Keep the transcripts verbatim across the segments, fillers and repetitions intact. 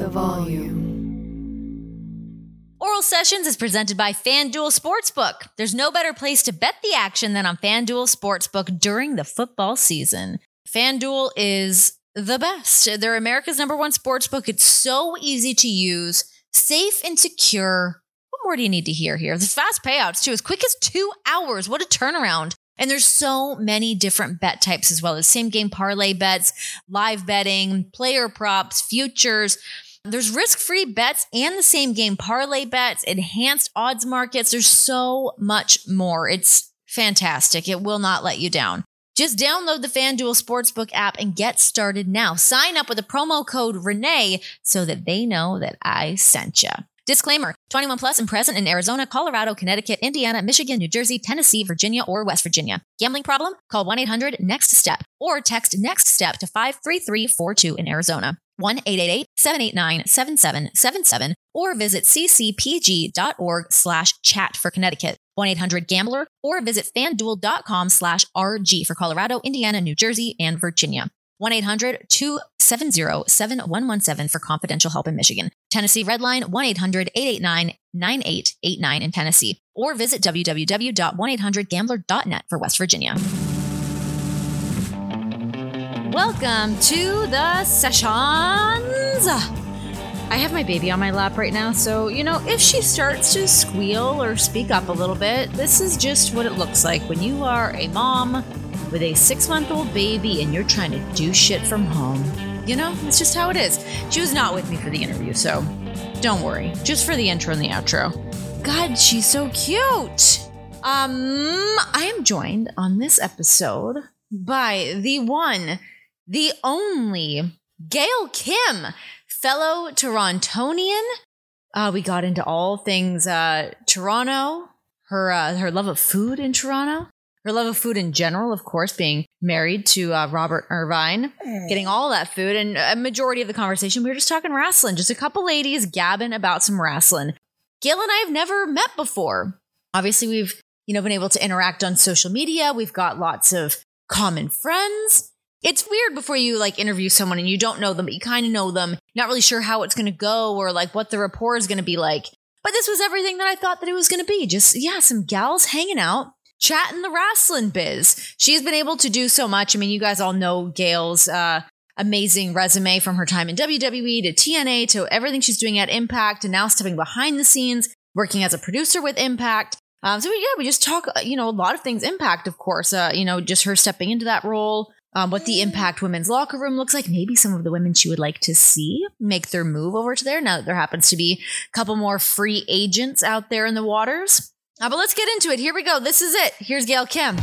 the volume. Oral Sessions is presented by FanDuel Sportsbook. There's no better place to bet the action than on FanDuel Sportsbook during the football season. FanDuel is the best. They're America's number one sportsbook. It's so easy to use, safe and secure. What more do you need to hear here? There's fast payouts too, as quick as two hours. What a turnaround. And there's so many different bet types as well as same game parlay bets, live betting, player props, futures. There's risk-free bets and the same game parlay bets, enhanced odds markets. There's so much more. It's fantastic. It will not let you down. Just download the FanDuel Sportsbook app and get started now. Sign up with the promo code Renee so that they know that I sent you. Disclaimer, twenty-one plus and present in Arizona, Colorado, Connecticut, Indiana, Michigan, New Jersey, Tennessee, Virginia, or West Virginia. Gambling problem? Call one eight hundred next step or text NEXTSTEP to five three three four two in Arizona. one eight eight eight seven eight nine seven seven seven seven or visit ccpg.org slash chat for Connecticut. one eight hundred gambler or visit fanduel.com slash RG for Colorado, Indiana, New Jersey, and Virginia. one eight hundred two seven zero seven one one seven for confidential help in Michigan. Tennessee Redline one eight hundred eight eight nine nine eight eight nine in Tennessee. Or visit w w w dot one eight hundred gambler dot net for West Virginia. Welcome to the sessions. I have my baby on my lap right now, so, you know, if she starts to squeal or speak up a little bit, this is just what it looks like when you are a mom with a six-month-old baby and you're trying to do shit from home. You know, it's just how it is. She was not with me for the interview, so don't worry. Just for the intro and the outro. God, she's so cute. Um, I am joined on this episode by the one, the only Gail Kim, fellow Torontonian. Uh, we got into all things uh, Toronto, her uh, her love of food in Toronto. Her love of food in general, of course, being married to uh, Robert Irvine, getting all that food. And a majority of the conversation, we were just talking wrestling. Just a couple ladies gabbing about some wrestling. Gail and I have never met before. Obviously, we've you know been able to interact on social media. We've got lots of common friends. It's weird before you like interview someone and you don't know them, but you kind of know them. Not really sure how it's going to go or like what the rapport is going to be like. But this was everything that I thought that it was going to be. Just, yeah, some gals hanging out. Chatting the wrestling biz. She's been able to do so much. I mean, you guys all know Gail's uh, amazing resume from her time in W W E to T N A to everything she's doing at Impact and now stepping behind the scenes, working as a producer with Impact. Um, so, yeah, we just talk, you know, a lot of things Impact, of course, uh, you know, just her stepping into that role, um, what the Impact women's locker room looks like, maybe some of the women she would like to see make their move over to there. Now that there happens to be a couple more free agents out there in the waters. Uh, but let's get into it. Here we go. This is it. Here's Gail Kim.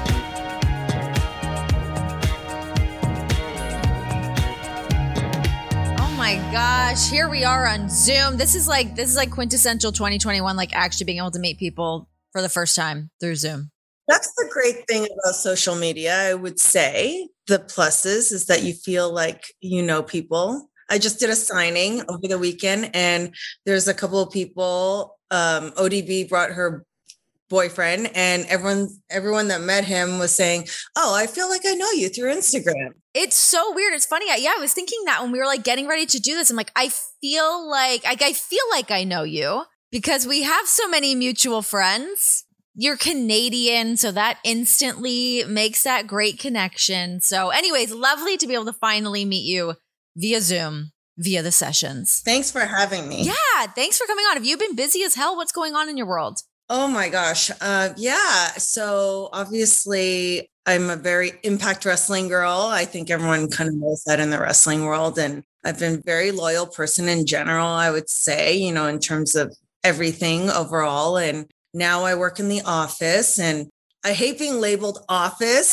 Oh my gosh. Here we are on Zoom. This is like this is like quintessential twenty twenty-one, like actually being able to meet people for the first time through Zoom. That's the great thing about social media, I would say. The pluses is that you feel like you know people. I just did a signing over the weekend and there's a couple of people. Um, O D B brought her boyfriend and everyone everyone that met him was saying, oh, I feel like I know you through Instagram. It's so weird. It's funny. I, yeah, I was thinking that when we were like getting ready to do this. I'm like, I feel like, like I feel like I know you because we have so many mutual friends. You're Canadian, so that instantly makes that great connection. So anyways, lovely to be able to finally meet you via Zoom. Via the sessions. Thanks for having me. Yeah, thanks for coming on. Have you been busy as hell? What's going on in your world? Oh my gosh. Uh, yeah. So obviously I'm a very Impact Wrestling girl. I think everyone kind of knows that in the wrestling world. And I've been a very loyal person in general, I would say, you know, in terms of everything overall. And now I work in the office and I hate being labeled office.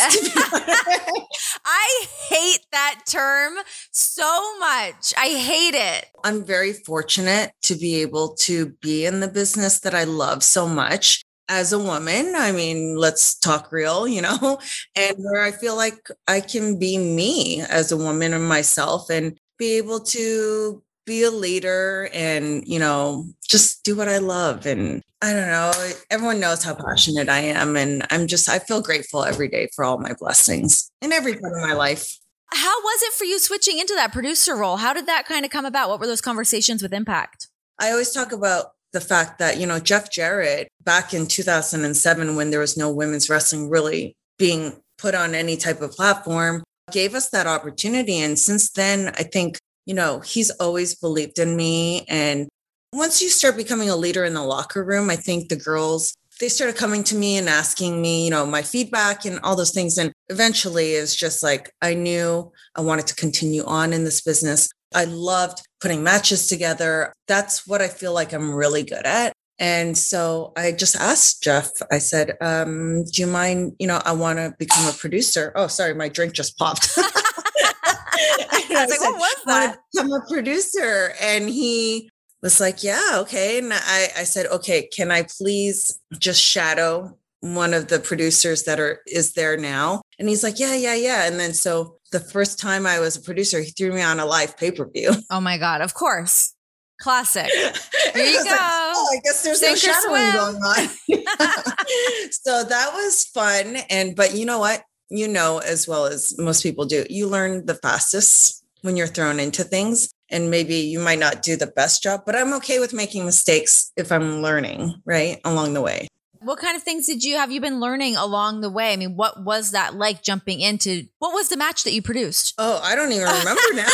I hate that term so much. I hate it. I'm very fortunate to be able to be in the business that I love so much as a woman. I mean, let's talk real, you know, and where I feel like I can be me as a woman and myself and be able to be a leader and, you know, just do what I love. And I don't know, everyone knows how passionate I am. And I'm just, I feel grateful every day for all my blessings in every part of my life. How was it for you switching into that producer role? How did that kind of come about? What were those conversations with Impact? I always talk about the fact that, you know, Jeff Jarrett back in two thousand seven, when there was no women's wrestling really being put on any type of platform, gave us that opportunity. And since then, I think, you know, he's always believed in me. And once you start becoming a leader in the locker room, I think the girls, they started coming to me and asking me, you know, my feedback and all those things. And eventually it's just like, I knew I wanted to continue on in this business. I loved putting matches together. That's what I feel like I'm really good at. And so I just asked Jeff, I said, um, do you mind, you know, I want to become a producer. Oh, sorry, my drink just popped. I was like, what was that? Become a producer. And he was like, yeah, okay. And I, I said, okay, can I please just shadow one of the producers that are is there now? And he's like, yeah, yeah, yeah. And then so the first time I was a producer, he threw me on a live pay-per-view. Oh my God, of course. Classic. Here you go. Like, oh, I guess there's Sink no shadowing going on. So that was fun. And, but you know what? You know, as well as most people do, you learn the fastest when you're thrown into things. And maybe you might not do the best job, but I'm okay with making mistakes if I'm learning, right, along the way. What kind of things did you have you been learning along the way? I mean, what was that like jumping into, what was the match that you produced? Oh, I don't even remember now.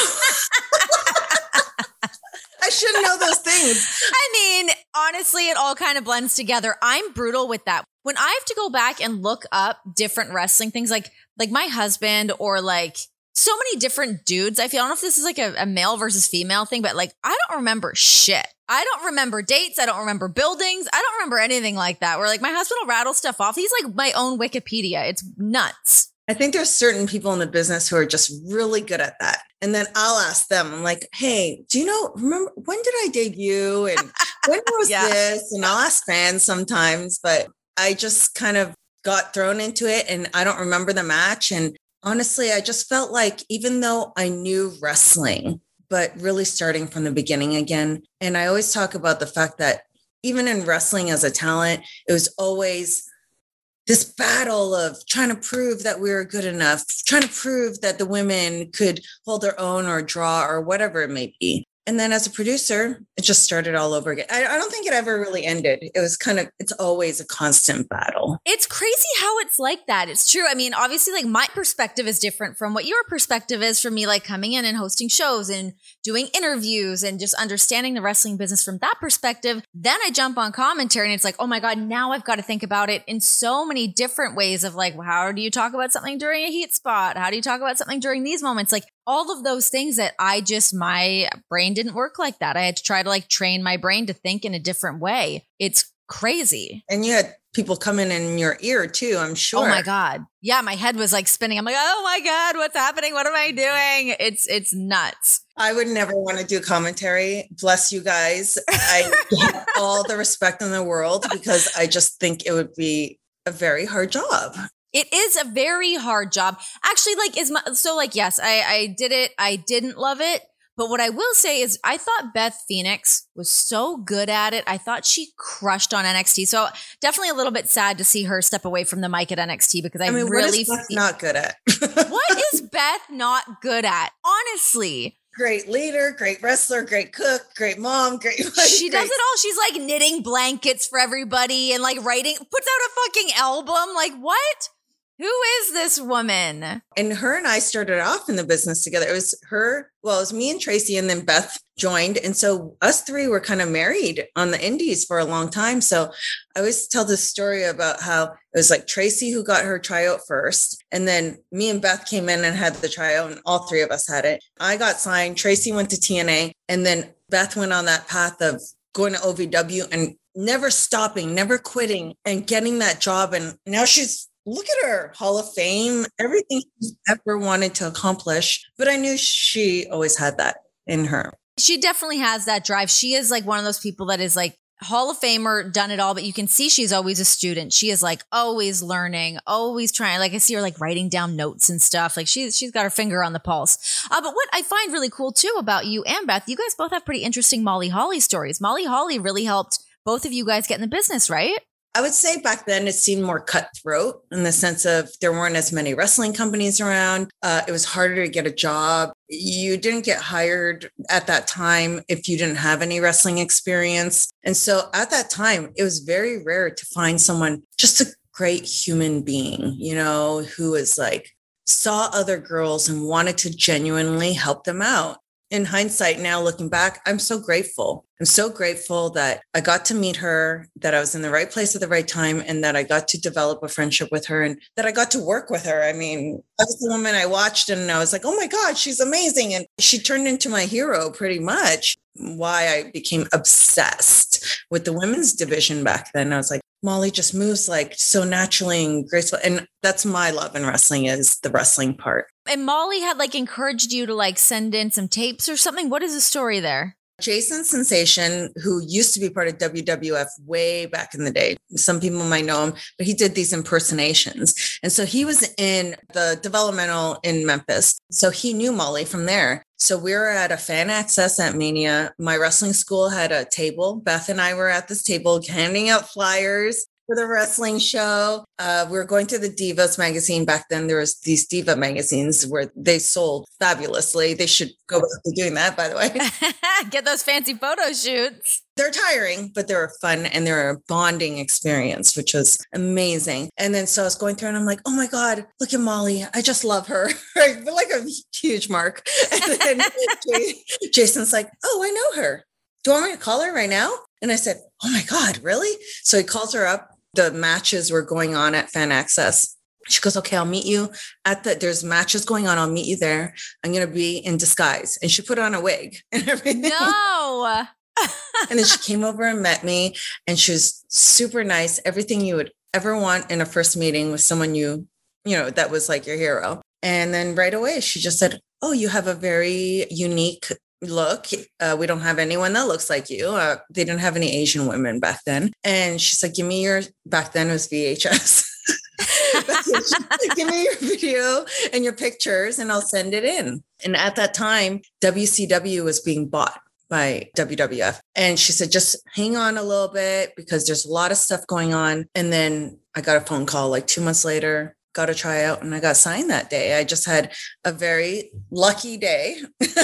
I should know those things. I mean, honestly, it all kind of blends together. I'm brutal with that. When I have to go back and look up different wrestling things, like like my husband or like so many different dudes, I feel, I don't know if this is like a, a male versus female thing, but like, I don't remember shit. I don't remember dates. I don't remember buildings. I don't remember anything like that. Where like my husband will rattle stuff off. He's like my own Wikipedia. It's nuts. I think there's certain people in the business who are just really good at that. And then I'll ask them, I'm like, hey, do you know, remember, when did I debut? And when was yeah. this? And I'll ask fans sometimes, but I just kind of got thrown into it and I don't remember the match. And honestly, I just felt like even though I knew wrestling, but really starting from the beginning again. And I always talk about the fact that even in wrestling as a talent, it was always this battle of trying to prove that we were good enough, trying to prove that the women could hold their own or draw or whatever it may be. And then as a producer, it just started all over again. I, I don't think it ever really ended. It was kind of, it's always a constant battle. It's crazy how it's like that. It's true. I mean, obviously, like my perspective is different from what your perspective is from me, like coming in and hosting shows and doing interviews and just understanding the wrestling business from that perspective. Then I jump on commentary and it's like, oh my God, now I've got to think about it in so many different ways of like, how do you talk about something during a heat spot? How do you talk about something during these moments? Like, all of those things that I just, my brain didn't work like that. I had to try to like train my brain to think in a different way. It's crazy. And you had people coming in your ear too, I'm sure. Oh my God. Yeah. My head was like spinning. I'm like, oh my God, what's happening? What am I doing? It's, it's nuts. I would never want to do commentary. Bless you guys. I get all the respect in the world because I just think it would be a very hard job. It is a very hard job. Actually, like, is my, so like, yes, I, I did it. I didn't love it. But what I will say is I thought Beth Phoenix was so good at it. I thought she crushed on N X T. So definitely a little bit sad to see her step away from the mic at N X T because I, I mean, really what is Beth feel, not good at? What is Beth not good at? Honestly. Great leader, great wrestler, great cook, great mom, great. Like, she great. does it all. She's like knitting blankets for everybody and like writing, puts out a fucking album. Like what? Who is this woman? And her and I started off in the business together. It was her, well, it was me and Tracy, and then Beth joined. And so us three were kind of married on the indies for a long time. So I always tell this story about how it was like Tracy who got her tryout first. And then me and Beth came in and had the tryout, and all three of us had it. I got signed. Tracy went to T N A. And then Beth went on that path of going to O V W and never stopping, never quitting and getting that job. And now she's, look at her, Hall of Fame, everything she's ever wanted to accomplish. But I knew she always had that in her. She definitely has that drive. She is like one of those people that is like Hall of Famer, done it all, but you can see she's always a student. She is like always learning, always trying. Like I see her like writing down notes and stuff. Like she's she's got her finger on the pulse. Uh, but what I find really cool too about you and Beth, you guys both have pretty interesting Molly Holly stories. Molly Holly really helped both of you guys get in the business, right? I would say back then it seemed more cutthroat in the sense of there weren't as many wrestling companies around. Uh, it was harder to get a job. You didn't get hired at that time if you didn't have any wrestling experience. And so at that time, it was very rare to find someone, just a great human being, you know, who was like, saw other girls and wanted to genuinely help them out. In hindsight, now looking back, I'm so grateful. I'm so grateful that I got to meet her, that I was in the right place at the right time, and that I got to develop a friendship with her and that I got to work with her. I mean, that was the woman I watched and I was like, oh my God, she's amazing. And she turned into my hero pretty much. Why I became obsessed with the women's division back then. I was like, Molly just moves like so naturally and graceful. And that's my love in wrestling, is the wrestling part. And Molly had like encouraged you to like send in some tapes or something. What is the story there? Jason Sensation, who used to be part of W W F way back in the day. Some people might know him, but he did these impersonations. And so he was in the developmental in Memphis. So he knew Molly from there. So we were at a fan access at Mania. My wrestling school had a table. Beth and I were at this table handing out flyers for the wrestling show. Uh, we were going to the Divas magazine. Back then, there was these Diva magazines where they sold fabulously. They should go back to doing that, by the way. Get those fancy photo shoots. They're tiring, but they were fun and they were a bonding experience, which was amazing. And then so I was going through and I'm like, oh my God, look at Molly. I just love her. Right? But like a huge mark. And then Jason's like, oh, I know her. Do you want me to call her right now? And I said, oh my God, really? So he calls her up. The matches were going on at Fan Access. She goes, okay, I'll meet you at the, there's matches going on. I'll meet you there. I'm going to be in disguise. And she put on a wig and everything. No. And then she came over and met me and she was super nice. Everything you would ever want in a first meeting with someone you, you know, that was like your hero. And then right away, she just said, oh, you have a very unique look. Uh, we don't have anyone that looks like you. Uh, they didn't have any Asian women back then. And she's like, give me your, back then it was V H S. Give me your video and your pictures and I'll send it in. And at that time, W C W was being bought by W W F. And she said, just hang on a little bit because there's a lot of stuff going on. And then I got a phone call like two months later, got a tryout and I got signed that day. I just had a very lucky day.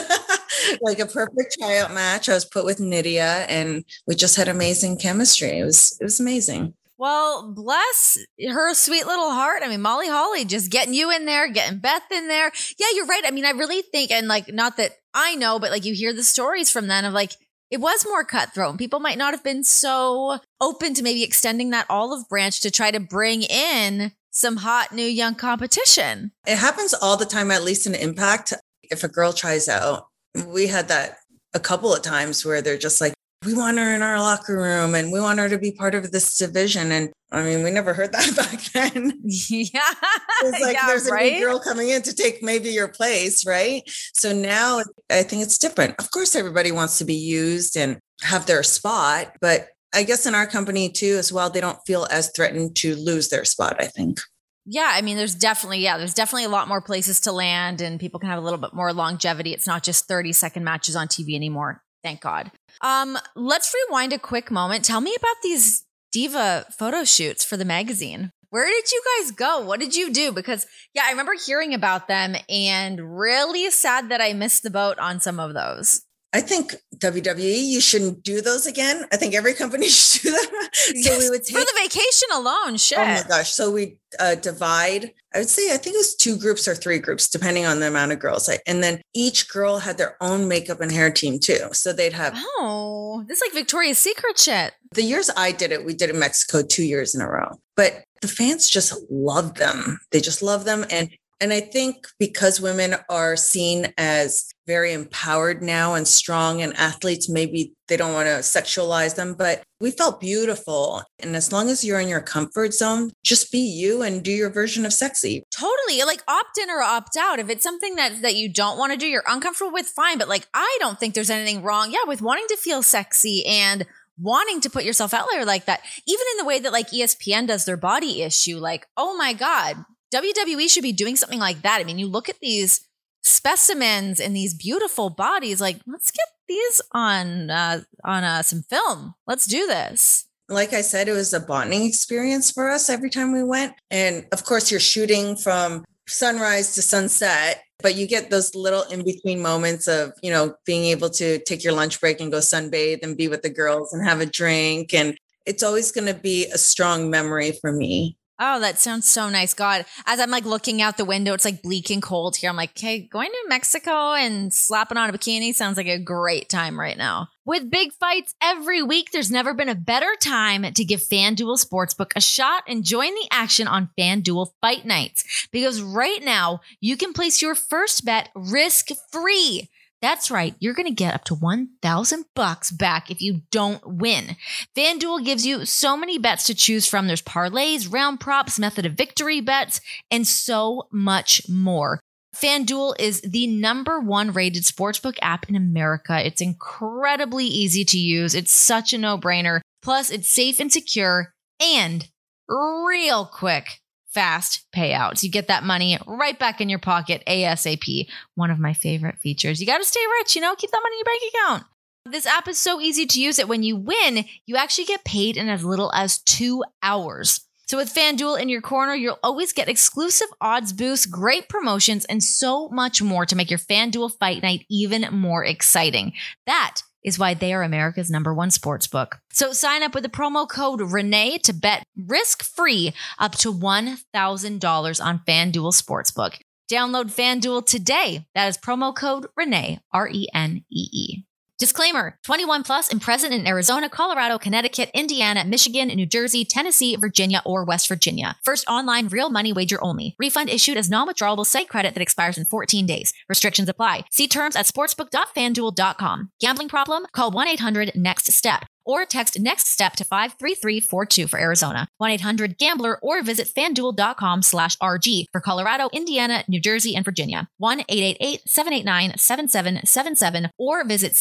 Like a perfect tryout match. I was put with Nydia and we just had amazing chemistry. It was, it was amazing. Well, bless her sweet little heart. I mean, Molly Holly just getting you in there, getting Beth in there. Yeah, you're right. I mean, I really think, and like, not that I know, but like you hear the stories from then of like, it was more cutthroat and people might not have been so open to maybe extending that olive branch to try to bring in some hot new young competition. It happens all the time, at least in Impact. If a girl tries out, we had that a couple of times where they're just like, we want her in our locker room and we want her to be part of this division. And I mean, we never heard that back then. Yeah. It's like yeah, there's a right? new girl coming in to take maybe your place, right? So now I think it's different. Of course, everybody wants to be used and have their spot. But I guess in our company too, as well, they don't feel as threatened to lose their spot, I think. Yeah, I mean, there's definitely, yeah, there's definitely a lot more places to land and people can have a little bit more longevity. It's not just thirty second matches on T V anymore. Thank God. Um, let's rewind a quick moment. Tell me about these diva photo shoots for the magazine. Where did you guys go? What did you do? Because yeah, I remember hearing about them and really sad that I missed the boat on some of those. I think W W E, you shouldn't do those again. I think every company should do that. So yes, we would take, for the vacation alone, shit. Oh my gosh. So we uh, divide, I would say, I think it was two groups or three groups, depending on the amount of girls. And then each girl had their own makeup and hair team too. So they'd have. Oh, this is like Victoria's Secret shit. The years I did it, we did it in Mexico two years in a row. But the fans just love them. They just love them. And And I think because women are seen as very empowered now and strong and athletes, maybe they don't want to sexualize them, but we felt beautiful. And as long as you're in your comfort zone, just be you and do your version of sexy. Totally. Like opt in or opt out. If it's something that, that you don't want to do, you're uncomfortable with, fine. But like, I don't think there's anything wrong. Yeah. With wanting to feel sexy and wanting to put yourself out there like that, even in the way that like E S P N does their body issue, like, oh my God, W W E should be doing something like that. I mean, you look at these specimens and these beautiful bodies, like, let's get these on uh, on uh, some film. Let's do this. like I said, it was a bonding experience for us every time we went. And of course, you're shooting from sunrise to sunset, but you get those little in-between moments of, you know, being able to take your lunch break and go sunbathe and be with the girls and have a drink. And it's always going to be a strong memory for me. Oh, that sounds so nice. God, as I'm like looking out the window, it's like bleak and cold here. I'm like, hey, going to Mexico and slapping on a bikini sounds like a great time right now. With big fights every week, there's never been a better time to give FanDuel Sportsbook a shot and join the action on FanDuel Fight Nights. Because right now, you can place your first bet risk-free. That's right. You're going to get up to one thousand bucks back if you don't win. FanDuel gives you so many bets to choose from. There's parlays, round props, method of victory bets, and so much more. FanDuel is the number one rated sportsbook app in America. It's incredibly easy to use. It's such a no-brainer. Plus, it's safe and secure and real quick. Fast payouts. You get that money right back in your pocket ASAP. One of my favorite features. You got to stay rich, you know, keep that money in your bank account. This app is so easy to use that when you win, you actually get paid in as little as two hours. So with FanDuel in your corner, you'll always get exclusive odds boosts, great promotions, and so much more to make your FanDuel Fight Night even more exciting. That is why they are America's number one sportsbook. So sign up with the promo code Renee to bet risk-free up to one thousand dollars on FanDuel Sportsbook. Download FanDuel today. That is promo code Renee, R E N E E. Disclaimer, twenty-one plus and present in Arizona, Colorado, Connecticut, Indiana, Michigan, New Jersey, Tennessee, Virginia, or West Virginia. First online real money wager only. Refund issued as non-withdrawable site credit that expires in fourteen days. Restrictions apply. See terms at sportsbook dot fan duel dot com. Gambling problem? Call one eight hundred next step or text NEXTSTEP to five three three four two for Arizona, one eight hundred gambler, or visit fanduel.com slash RG for Colorado, Indiana, New Jersey, and Virginia, one eight eight eight seven eight nine seven seven seven seven, or visit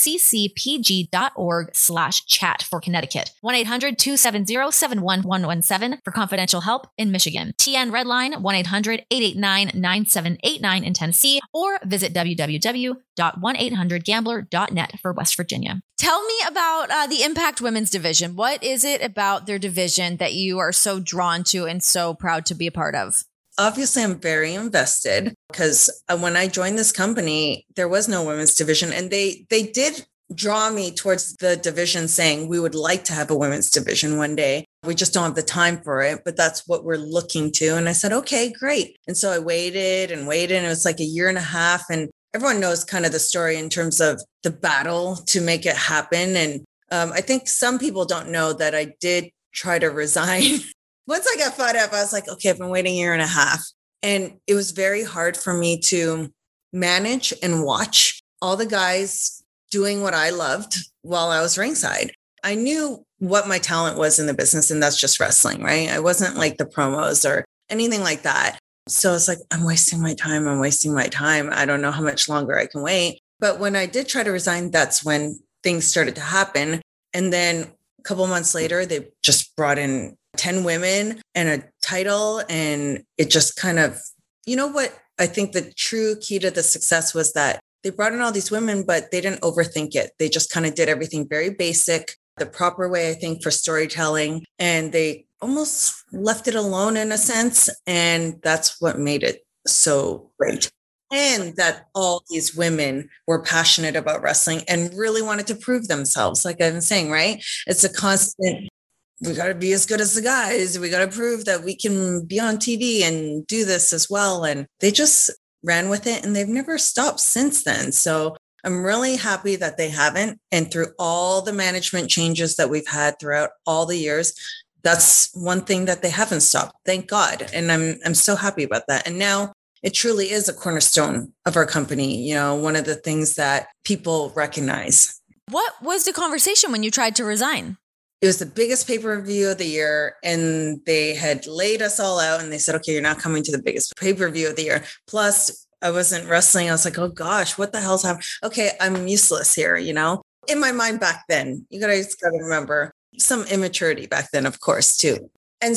ccpg.org slash chat for Connecticut, one eight hundred two seven zero seven one one one seven for confidential help in Michigan, T N Redline, one eight hundred eight eight nine nine seven eight nine in Tennessee, or visit w w w dot one eight hundred gambler dot net for West Virginia. Tell me about uh, the Impact Women's Division. What is it about their division that you are so drawn to and so proud to be a part of? Obviously, I'm very invested because when I joined this company, there was no women's division. And they they did draw me towards the division saying we would like to have a women's division one day. We just don't have the time for it, but that's what we're looking to. And I said, okay, great. And so I waited and waited. And it was like a year and a half. And everyone knows kind of the story in terms of the battle to make it happen. And um, I think some people don't know that I did try to resign. Once I got fed up, I was like, okay, I've been waiting a year and a half. And it was very hard for me to manage and watch all the guys doing what I loved while I was ringside. I knew what my talent was in the business, and that's just wrestling, right? I wasn't like the promos or anything like that. So it's like, I'm wasting my time. I'm wasting my time. I don't know how much longer I can wait. But when I did try to resign, that's when things started to happen. And then a couple of months later, they just brought in ten women and a title. And it just kind of, you know what? I think the true key to the success was that they brought in all these women, but they didn't overthink it. They just kind of did everything very basic, the proper way, I think, for storytelling. And they almost left it alone in a sense. And that's what made it so great. And that all these women were passionate about wrestling and really wanted to prove themselves. Like I've been saying, right? It's a constant, we got to be as good as the guys. We got to prove that we can be on T V and do this as well. And they just ran with it and they've never stopped since then. So I'm really happy that they haven't. And through all the management changes that we've had throughout all the years, that's one thing that they haven't stopped. Thank God. And I'm I'm so happy about that. And now it truly is a cornerstone of our company. You know, one of the things that people recognize. What was the conversation when you tried to resign? It was the biggest pay-per-view of the year. And they had laid us all out and they said, okay, you're not coming to the biggest pay-per-view of the year. Plus, I wasn't wrestling. I was like, oh gosh, what the hell's happening? Okay, I'm useless here, you know? In my mind back then, you guys got to remember some immaturity back then, of course, too. And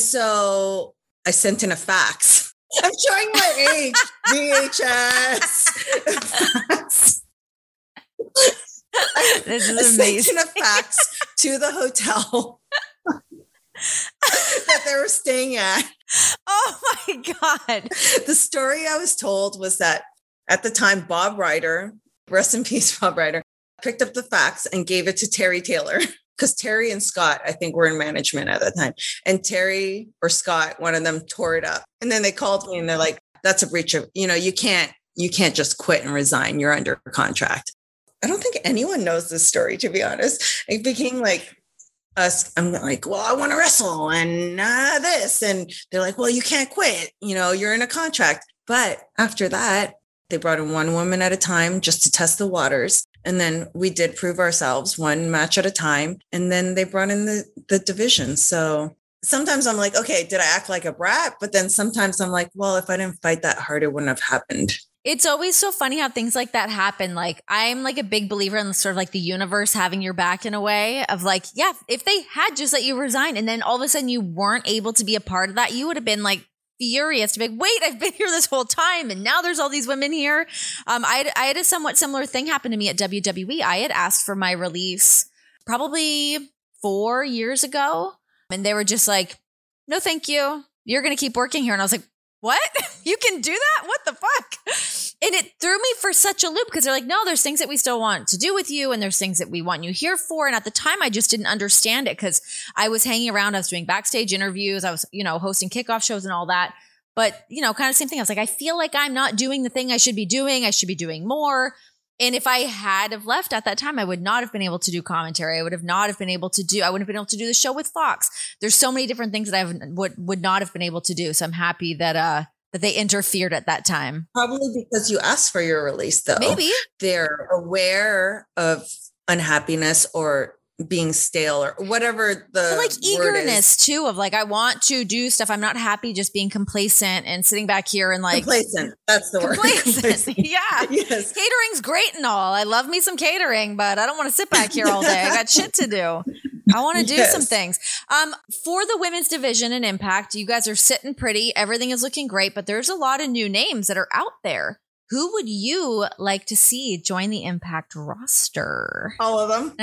so I sent in a fax. I'm showing my age. V H S. This is I amazing. sent in a fax to the hotel. that they were staying at. Oh my God. The story I was told was that at the time, Bob Ryder, rest in peace, Bob Ryder, picked up the fax and gave it to Terry Taylor. Because Terry and Scott, I think, were in management at that time. And Terry or Scott, one of them tore it up. And then they called me and they're like, that's a breach of, you know, you can't, you can't just quit and resign. You're under contract. I don't think anyone knows this story, to be honest. It became like us. I'm like, well, I want to wrestle and uh, this. And they're like, well, you can't quit. You know, you're in a contract. But after that, they brought in one woman at a time just to test the waters. And then we did prove ourselves one match at a time. And then they brought in the, the division. So sometimes I'm like, okay, did I act like a brat? But then sometimes I'm like, well, if I didn't fight that hard, it wouldn't have happened. It's always so funny how things like that happen. Like, I'm like a big believer in the sort of like the universe having your back in a way of like, yeah, if they had just let you resign and then all of a sudden you weren't able to be a part of that, you would have been like, furious to be like, wait, I've been here this whole time and now there's all these women here. Um, I, had, I had a somewhat similar thing happen to me at W W E. I had asked for my release probably four years ago and they were just like, no, thank you. You're going to keep working here. And I was like, what? You can do that? What the fuck? And it threw me for such a loop because they're like, no, there's things that we still want to do with you. And there's things that we want you here for. And at the time, I just didn't understand it because I was hanging around. I was doing backstage interviews. I was, you know, hosting kickoff shows and all that. But, you know, kind of same thing. I was like, I feel like I'm not doing the thing I should be doing. I should be doing more. And if I had have left at that time, I would not have been able to do commentary. I would have not have been able to do, I wouldn't have been able to do the show with Fox. There's so many different things that I would, would not have been able to do. So I'm happy that, uh, that they interfered at that time. Probably because you asked for your release, though. Maybe. They're aware of unhappiness or being stale or whatever the but like word eagerness is. too of like, I want to do stuff. I'm not happy just being complacent and sitting back here and like. Complacent. That's the word. Complacent. Yeah. Yes. Catering's great and all. I love me some catering, but I don't want to sit back here all day. I got shit to do. I want to do yes. some things. Um, for the women's division and Impact, you guys are sitting pretty. Everything is looking great, but there's a lot of new names that are out there. Who would you like to see join the Impact roster? All of them.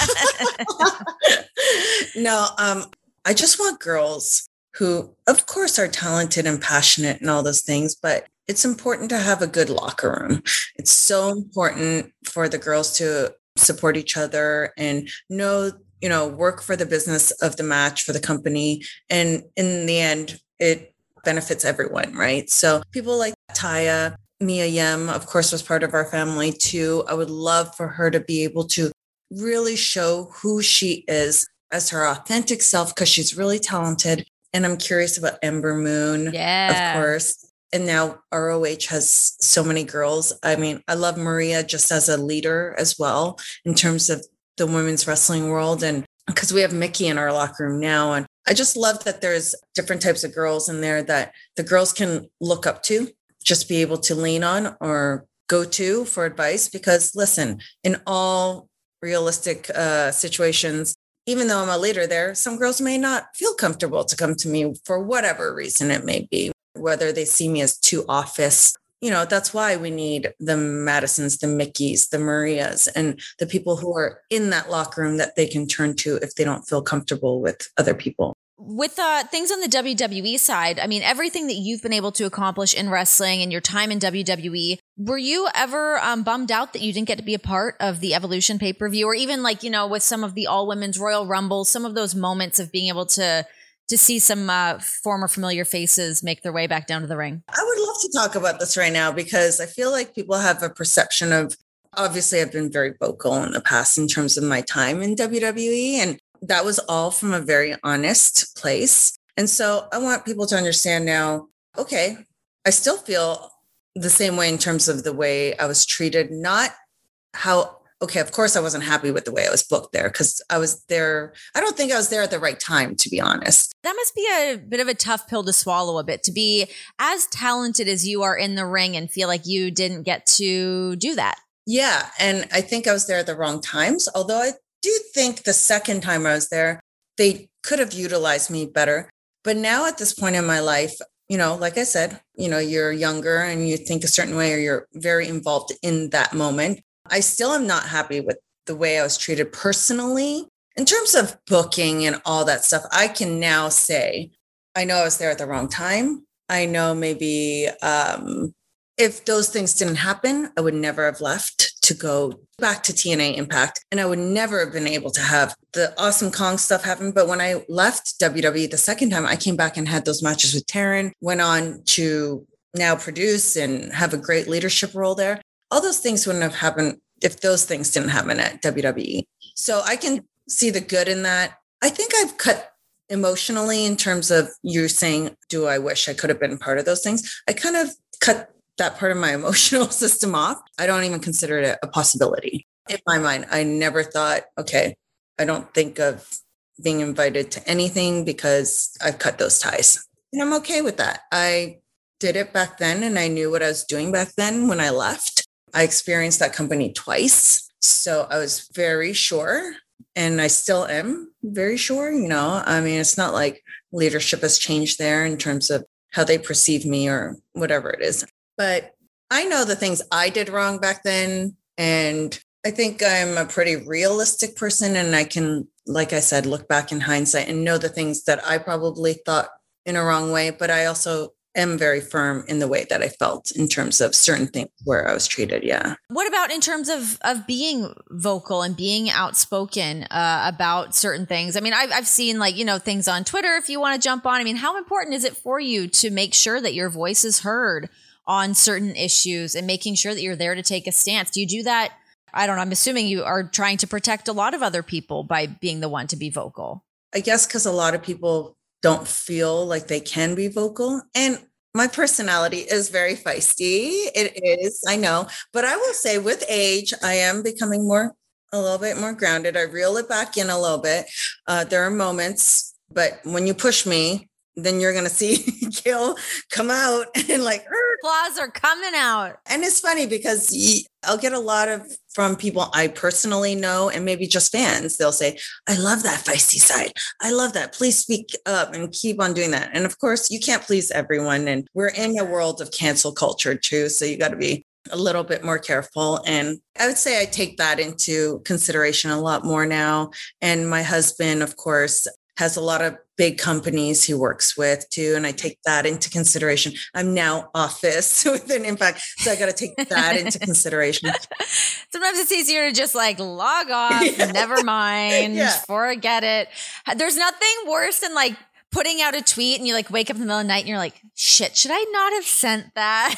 No, um, I just want girls who, of course, are talented and passionate and all those things, but it's important to have a good locker room. It's so important for the girls to support each other and know, you know, work for the business of the match, for the company. And in the end, it benefits everyone, right? So people like Taya, Mia Yim, of course, was part of our family too. I would love for her to be able to really show who she is as her authentic self because she's really talented. And I'm curious about Ember Moon, yeah. of course. And now R O H has so many girls. I mean, I love Maria just as a leader as well in terms of the women's wrestling world. And because we have Mickey in our locker room now. And I just love that there's different types of girls in there that the girls can look up to, just be able to lean on or go to for advice. Because listen, in all realistic uh, situations, even though I'm a leader there, some girls may not feel comfortable to come to me for whatever reason it may be, whether they see me as too office. You know, that's why we need the Madisons, the Mickeys, the Marias, and the people who are in that locker room that they can turn to if they don't feel comfortable with other people. With uh, things on the W W E side, I mean, everything that you've been able to accomplish in wrestling and your time in W W E, were you ever um, bummed out that you didn't get to be a part of the Evolution pay-per-view or even like, you know, with some of the all-women's Royal Rumbles, some of those moments of being able to to see some uh, former familiar faces make their way back down to the ring? I would love to talk about this right now because I feel like people have a perception of, obviously I've been very vocal in the past in terms of my time in W W E, and that was all from a very honest place. And so I want people to understand now, okay, I still feel the same way in terms of the way I was treated, not how, okay, of course I wasn't happy with the way I was booked there because I was there. I don't think I was there at the right time, to be honest. That must be a bit of a tough pill to swallow a bit, to be as talented as you are in the ring and feel like you didn't get to do that. Yeah. And I think I was there at the wrong times, although I do think the second time I was there, they could have utilized me better. But now at this point in my life, you know, like I said, you know, you're younger and you think a certain way or you're very involved in that moment. I still am not happy with the way I was treated personally in terms of booking and all that stuff, I can now say, I know I was there at the wrong time. I know maybe um, if those things didn't happen, I would never have left to go back to T N A Impact. And I would never have been able to have the Awesome Kong stuff happen. But when I left W W E the second time, I came back and had those matches with Taryn, went on to now produce and have a great leadership role there. All those things wouldn't have happened if those things didn't happen at W W E. So I can see the good in that. I think I've cut emotionally in terms of you saying, do I wish I could have been part of those things? I kind of cut that part of my emotional system off. I don't even consider it a possibility. In my mind, I never thought, okay, I don't think of being invited to anything because I've cut those ties. And I'm okay with that. I did it back then and I knew what I was doing back then when I left. I experienced that company twice. So I was very sure. And I still am very sure, you know, I mean, it's not like leadership has changed there in terms of how they perceive me or whatever it is. But I know the things I did wrong back then. And I think I'm a pretty realistic person. And I can, like I said, look back in hindsight and know the things that I probably thought in a wrong way. But I also am very firm in the way that I felt in terms of certain things where I was treated. Yeah. What about in terms of of being vocal and being outspoken uh, about certain things? I mean, I've, I've seen like, you know, things on Twitter if you want to jump on. I mean, how important is it for you to make sure that your voice is heard on certain issues and making sure that you're there to take a stance? Do you do that? I don't know. I'm assuming you are trying to protect a lot of other people by being the one to be vocal. I guess because a lot of people don't feel like they can be vocal. And my personality is very feisty. It is, I know. But I will say with age, I am becoming more, a little bit more grounded. I reel it back in a little bit. Uh, there are moments, but when you push me, then you're going to see Gail come out and like, claws are coming out. And it's funny because I'll get a lot of from people I personally know and maybe just fans. They'll say, I love that feisty side. I love that. Please speak up and keep on doing that. And of course, you can't please everyone. And we're in a world of cancel culture too. So you got to be a little bit more careful. And I would say I take that into consideration a lot more now. And my husband, of course, has a lot of big companies he works with too. And I take that into consideration. I'm now office with an impact. So I got to take that into consideration. Sometimes it's easier to just like log off, yeah. Never mind, yeah. Forget it. There's nothing worse than like putting out a tweet and you like wake up in the middle of the night and you're like, shit, should I not have sent that?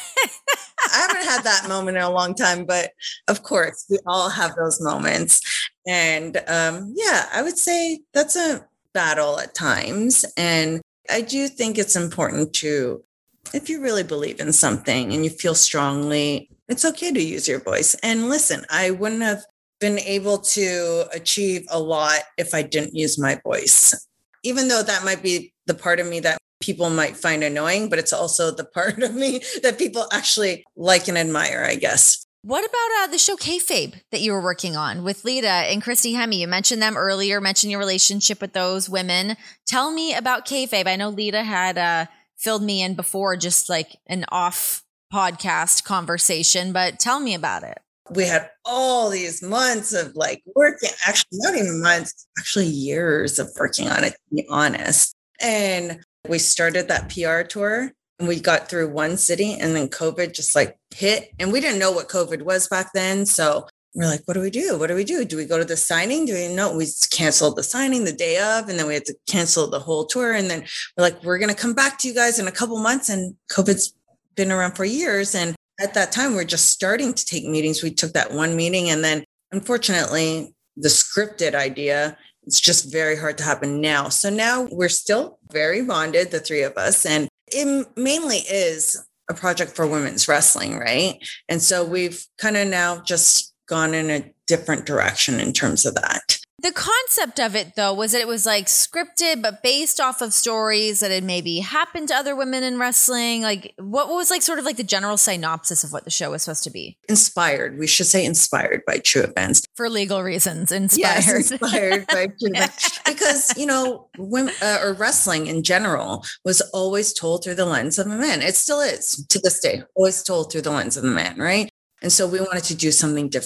I haven't had that moment in a long time, but of course we all have those moments. And um, yeah, I would say that's a battle at times. And I do think it's important to, if you really believe in something and you feel strongly, it's okay to use your voice. And listen, I wouldn't have been able to achieve a lot if I didn't use my voice, even though that might be the part of me that people might find annoying, but it's also the part of me that people actually like and admire, I guess. What about uh, the show Kayfabe that you were working on with Lita and Christy Hemme? You mentioned them earlier, mentioned your relationship with those women. Tell me about Kayfabe. I know Lita had uh, filled me in before, just like an off podcast conversation, but tell me about it. We had all these months of like working, actually not even months, actually years of working on it, to be honest. And we started that P R tour. We got through one city and then COVID just like hit and we didn't know what COVID was back then. So we're like, what do we do? What do we do? Do we go to the signing? Do we know? We canceled the signing the day of, and then we had to cancel the whole tour. And then we're like, we're going to come back to you guys in a couple months. And COVID's been around for years. And at that time, we're just starting to take meetings. We took that one meeting. And then unfortunately, the scripted idea, it's just very hard to happen now. So now we're still very bonded, the three of us. And it mainly is a project for women's wrestling, right? And so we've kind of now just gone in a different direction in terms of that. The concept of it, though, was that it was like scripted, but based off of stories that had maybe happened to other women in wrestling. Like, what was like sort of like the general synopsis of what the show was supposed to be? Inspired. We should say inspired by true events. For legal reasons, inspired. Yes, inspired by true events. Because, you know, women uh, or wrestling in general was always told through the lens of a man. It still is to this day, always told through the lens of the man, right? And so we wanted to do something different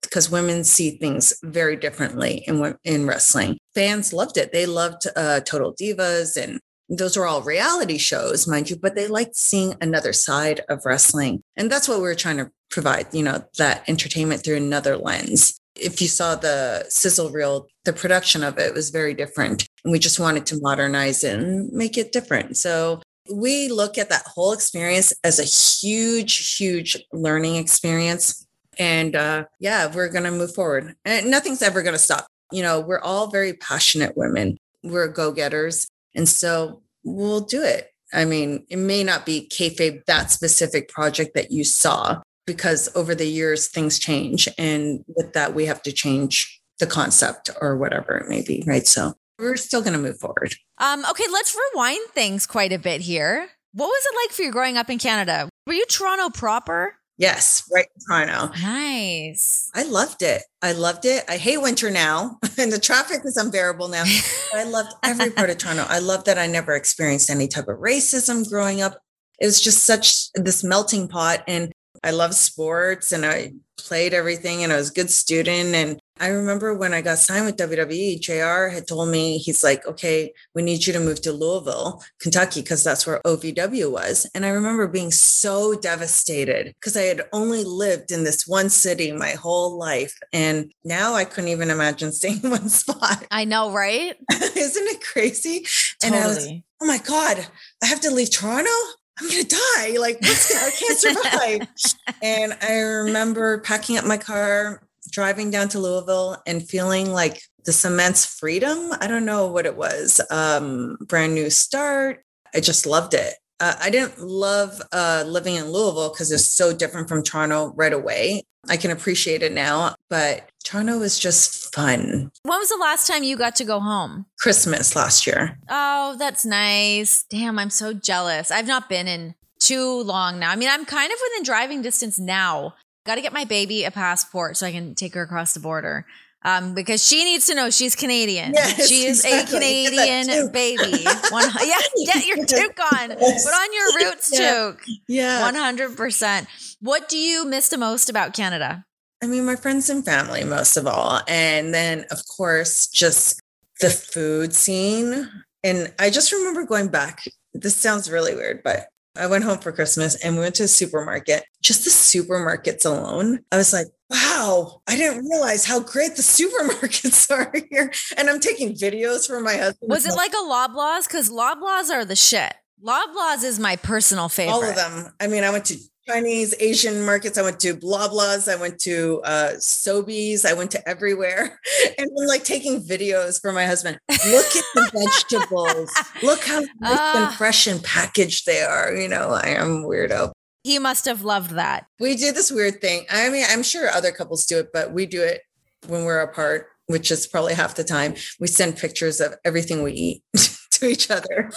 because women see things very differently in, in wrestling. Fans loved it. They loved uh, Total Divas, and those are all reality shows, mind you, but they liked seeing another side of wrestling. And that's what we we're trying to provide, you know, that entertainment through another lens. If you saw the sizzle reel, the production of it was very different. And we just wanted to modernize it and make it different. So we look at that whole experience as a huge, huge learning experience. And uh, yeah, we're going to move forward. And nothing's ever going to stop. You know, we're all very passionate women. We're go-getters. And so we'll do it. I mean, it may not be kayfabe, that specific project that you saw, because over the years, things change. And with that, we have to change the concept or whatever it may be, right? So we're still going to move forward. Um, okay, let's rewind things quite a bit here. What was it like for you growing up in Canada? Were you Toronto proper? Yes, right in Toronto. Nice. I loved it. I loved it. I hate winter now, and the traffic is unbearable now. I loved every part of Toronto. I loved that I never experienced any type of racism growing up. It was just such this melting pot, and I love sports, and I played everything, and I was a good student. And I remember when I got signed with W W E, J R had told me, he's like, okay, we need you to move to Louisville, Kentucky, because that's where O V W was. And I remember being so devastated because I had only lived in this one city my whole life. And now I couldn't even imagine staying in one spot. I know, right? Isn't it crazy? Totally. And I was, oh my God, I have to leave Toronto? I'm going to die. Like, what's gonna, I can't survive. And I remember packing up my car, driving down to Louisville and feeling like this immense freedom. I don't know what it was. Um, brand new start. I just loved it. Uh, I didn't love uh, living in Louisville because it's so different from Toronto right away. I can appreciate it now, but Toronto was just fun. When was the last time you got to go home? Christmas last year. Oh, that's nice. Damn, I'm so jealous. I've not been in too long now. I mean, I'm kind of within driving distance now. Got to get my baby a passport so I can take her across the border. Um, because she needs to know she's Canadian. Yes, she is exactly. a Canadian baby. One, yeah, get your toque on. Yes. Put on your roots Yeah. toque. Yeah. one hundred percent. What do you miss the most about Canada? I mean, my friends and family, most of all. And then, of course, just the food scene. And I just remember going back. This sounds really weird, but I went home for Christmas and we went to a supermarket. Just the supermarkets alone, I was like, wow, I didn't realize how great the supermarkets are here. And I'm taking videos for my husband. Was it like a Loblaws? Because Loblaws are the shit. Loblaws is my personal favorite. All of them. I mean, I went to Chinese, Asian markets. I went to Loblaws. I went to uh, Sobeys. I went to everywhere. And I'm like taking videos for my husband. Look at the vegetables. Look how nice uh, and fresh and packaged they are. You know, I am a weirdo. He must have loved that. We do this weird thing. I mean, I'm sure other couples do it, but we do it when we're apart, which is probably half the time. We send pictures of everything we eat to each other.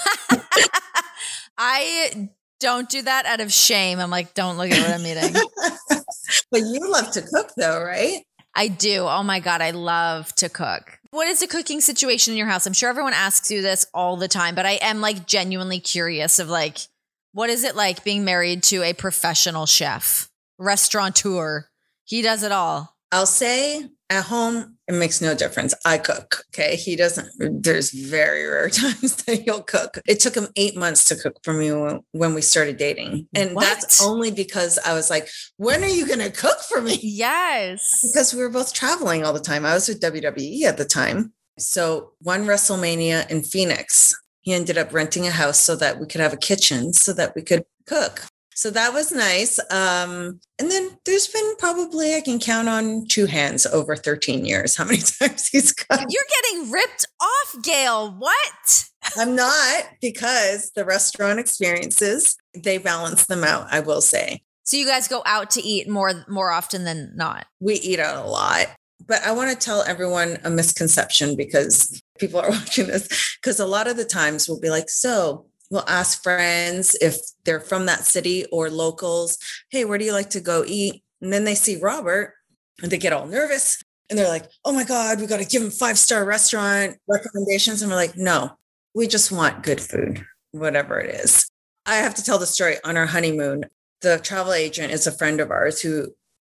I don't do that out of shame. I'm like, don't look at what I'm eating. But you love to cook though, right? I do. Oh my God, I love to cook. What is the cooking situation in your house? I'm sure everyone asks you this all the time, but I am like genuinely curious of like, what is it like being married to a professional chef, restaurateur? He does it all. I'll say at home, it makes no difference. I cook. Okay. He doesn't, there's very rare times that he'll cook. It took him eight months to cook for me when, when we started dating. And What? that's only because I was like, when are you going to cook for me? Yes. Because we were both traveling all the time. I was with W W E at the time. So one WrestleMania in Phoenix, he ended up renting a house so that we could have a kitchen so that we could cook. So that was nice. Um, and then there's been probably, I can count on two hands over thirteen years, how many times he's cooked. You're getting ripped off, Gail. What? I'm not, because the restaurant experiences, they balance them out, I will say. So you guys go out to eat more more often than not. We eat out a lot. But I want to tell everyone a misconception because people are watching this, because a lot of the times we'll be like, so we'll ask friends if they're from that city or locals, hey, where do you like to go eat? And then they see Robert and they get all nervous and they're like, oh my God, we got to give him five-star restaurant recommendations. And we're like, no, we just want good food, whatever it is. I have to tell the story. On our honeymoon, the travel agent is a friend of ours who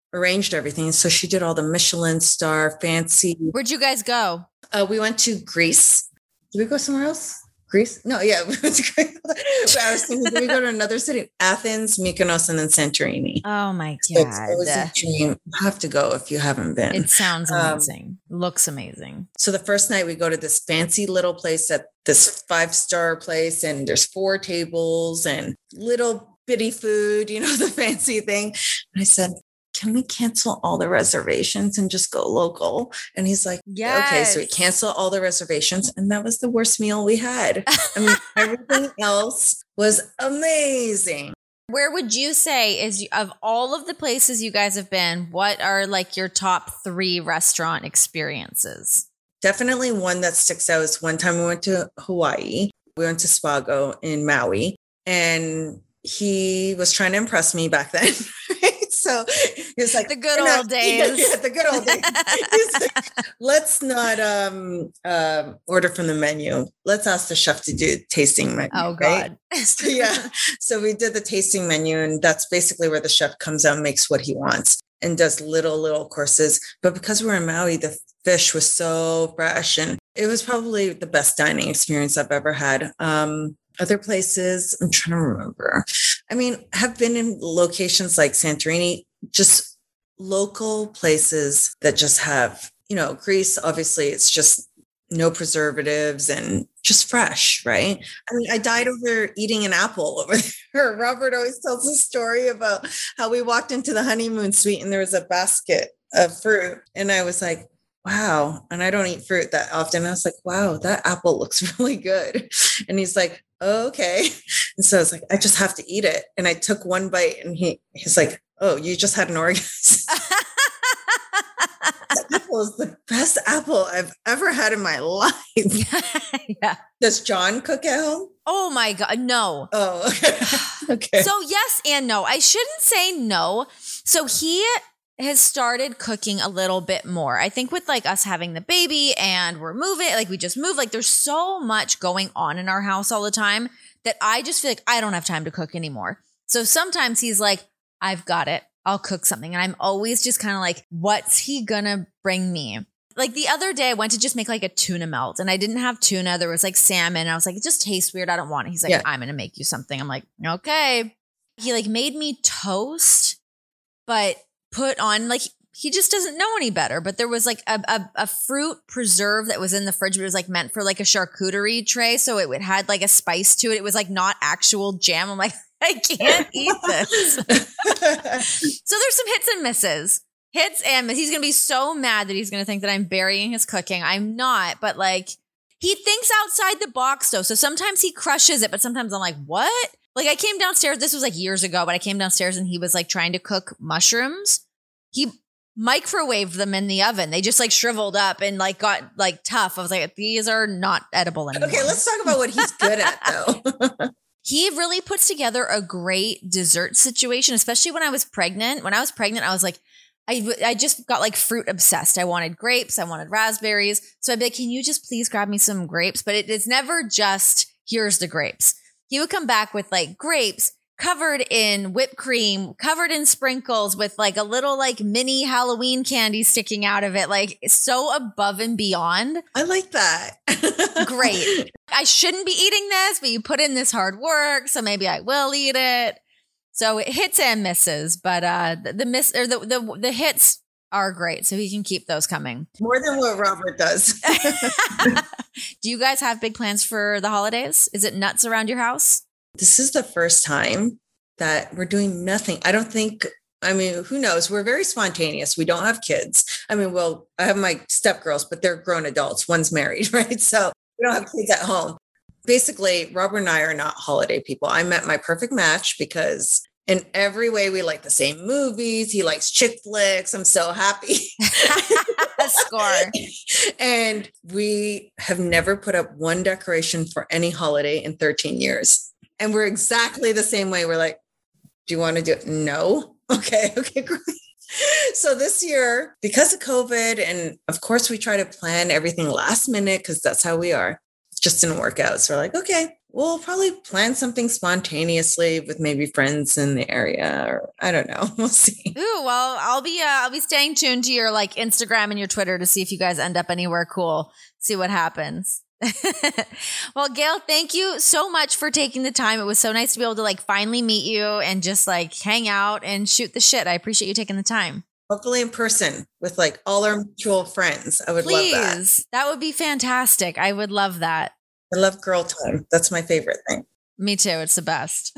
arranged everything. So she did all the Michelin star fancy. Where'd you guys go? Uh, we went to Greece. Did we go somewhere else? Greece? No, yeah, we went to Greece. I was thinking, did we go to another city? Athens, Mykonos, and then Santorini. Oh my So God. it's always a dream. You have to go if you haven't been. It sounds Um, amazing. Looks amazing. So the first night we go to this fancy little place at this five-star place, and there's four tables and little bitty food, you know, the fancy thing. And I said, can we cancel all the reservations and just go local? And he's like, yeah, okay. So we Yes. cancel all the reservations. And that was the worst meal we had. I mean, everything else was amazing. Where would you say is of all of the places you guys have been, what are like your top three restaurant experiences? Definitely one that sticks out is one time we went to Hawaii. We went to Spago in Maui, and he was trying to impress me back then. Right? So he was like, The good "We're not-" old days. Yeah, the good old days. He's like, let's not um, um, order from the menu. Let's ask the chef to do tasting menu. Oh right? God. So, yeah. So we did the tasting menu, and that's basically where the chef comes out and makes what he wants and does little, little courses. But because we're in Maui, the fish was so fresh, and it was probably the best dining experience I've ever had. Um, other places, I'm trying to remember. I mean, have been in locations like Santorini, just local places that just have, you know, Greece, obviously it's just no preservatives and just fresh, right? I mean, I died over eating an apple over there. Robert always tells a story about how we walked into the honeymoon suite and there was a basket of fruit. And I was like, wow. And I don't eat fruit that often. I was like, wow, that apple looks really good. And he's like, oh, okay. And so I was like, I just have to eat it. And I took one bite, and he he's like, oh, you just had an orgasm. That apple is the best apple I've ever had in my life. Yeah. Does John cook at home? Oh my God. No. Oh, okay. Okay. So yes and no. I shouldn't say no. So he has started cooking a little bit more. I think with like us having the baby and we're moving, like we just moved, like there's so much going on in our house all the time that I just feel like I don't have time to cook anymore. So sometimes he's like, I've got it. I'll cook something. And I'm always just kind of like, what's he gonna bring me? Like the other day I went to just make like a tuna melt, and I didn't have tuna. There was like salmon. I was like, it just tastes weird. I don't want it. He's like, Yeah. I'm going to make you something. I'm like, okay. He like made me toast, but put on like, he just doesn't know any better. But there was like a, a, a fruit preserve that was in the fridge, but it was like meant for like a charcuterie tray. So it, it had like a spice to it. It was like not actual jam. I'm like, I can't eat this. So there's some hits and misses. Hits and misses. He's going to be so mad that he's going to think that I'm burying his cooking. I'm not, but like he thinks outside the box though. So sometimes he crushes it, but sometimes I'm like, what? Like I came downstairs. This was like years ago, but I came downstairs and he was like trying to cook mushrooms. He microwaved them in the oven. They just like shriveled up and like got like tough. I was like, these are not edible anymore. Okay, let's talk about what he's good at though. He really puts together a great dessert situation, especially when I was pregnant. When I was pregnant, I was like, I, I just got like fruit obsessed. I wanted grapes. I wanted raspberries. So I'd be like, can you just please grab me some grapes? But it is never just, here's the grapes. He would come back with like grapes covered in whipped cream, covered in sprinkles with like a little like mini Halloween candy sticking out of it. Like so above and beyond. I like that. Great. I shouldn't be eating this, but you put in this hard work, so maybe I will eat it. So it hits and misses, but uh, the, the miss or the, the the hits are great, so he can keep those coming. More than what Robert does. Do you guys have big plans for the holidays? Is it nuts around your house? This is the first time that we're doing nothing. I don't think, I mean, who knows? We're very spontaneous. We don't have kids. I mean, well, I have my stepgirls, but they're grown adults. One's married, right? So we don't have kids at home. Basically, Robert and I are not holiday people. I met my perfect match because in every way we like the same movies. He likes chick flicks. I'm so happy. Score. And we have never put up one decoration for any holiday in thirteen years. And we're exactly the same way. We're like, do you want to do it? No. Okay. Okay, great. So this year, because of COVID, and of course we try to plan everything last minute because that's how we are. It just didn't work out. So we're like, okay, we'll probably plan something spontaneously with maybe friends in the area, or I don't know. We'll see. Ooh, well, I'll be uh, I'll be staying tuned to your like Instagram and your Twitter to see if you guys end up anywhere cool. See what happens. Well, Gail, thank you so much for taking the time. It was so nice to be able to like finally meet you and just like hang out and shoot the shit. I appreciate you taking the time. Hopefully in person with like all our mutual friends. I would Please. love that. That would be fantastic. I would love that. I love girl time. That's my favorite thing. Me too. It's the best.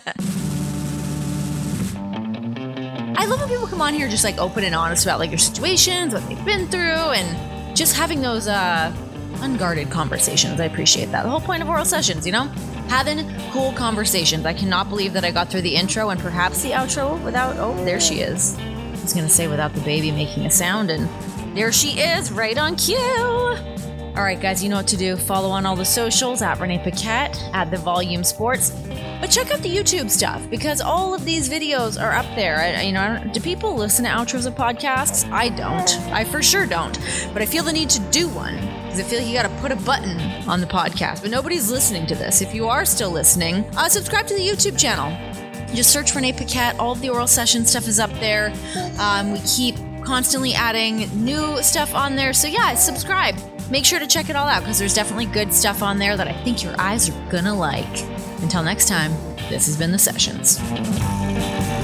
I love when people come on here just like open and honest about like your situations, what they've been through, and just having those uh, unguarded conversations. I appreciate that. The whole point of oral sessions, you know? Having cool conversations. I cannot believe that I got through the intro and perhaps the outro without, oh, there she is. I was going to say without the baby making a sound, and there she is, right on cue. All right, guys, you know what to do. Follow on all the socials at Renee Paquette, at The Volume Sports. But check out the YouTube stuff because all of these videos are up there. I, you know, do people listen to outros of podcasts? I don't. I for sure don't. But I feel the need to do one because I feel like you got to put a button on the podcast. But nobody's listening to this. If you are still listening, uh, subscribe to the YouTube channel. Just search Renee Paquette. All of the oral session stuff is up there. Um, we keep constantly adding new stuff on there. So yeah, subscribe. Make sure to check it all out because there's definitely good stuff on there that I think your eyes are gonna like. Until next time, this has been The Sessions.